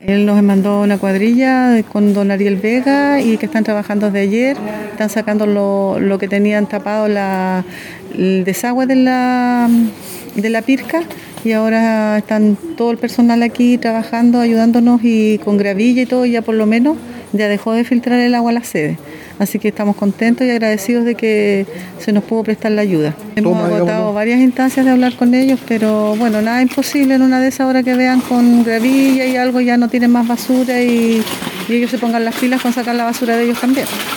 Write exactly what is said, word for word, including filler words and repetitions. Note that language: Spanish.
Él nos mandó una cuadrilla con don Ariel Vega y que están trabajando desde ayer, están sacando lo, lo que tenían tapado la, el desagüe de la, de la Pirca y ahora están todo el personal aquí trabajando, ayudándonos y con gravilla y todo, ya por lo menos ya dejó de filtrar el agua a la sede. Así que estamos contentos y agradecidos de que se nos pudo prestar la ayuda. Hemos agotado varias instancias de hablar con ellos, pero bueno, nada imposible en una de esas horas que vean con gravilla y algo, ya no tienen más basura y, y ellos se pongan las pilas con sacar la basura de ellos también.